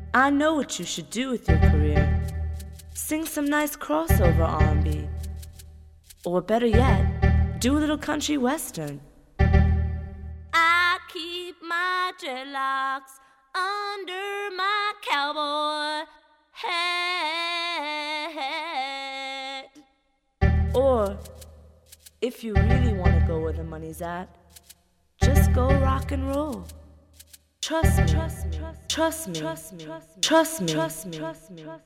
I know what you should do with your career. Sing some nice crossover R&B. Or better yet, do a little country western. I keep my dreadlocks under my cowboy hat. Or, if you really want to go where the money's at, just go rock and roll. Trust me, trust me, trust me, trust me, trust me, trust me.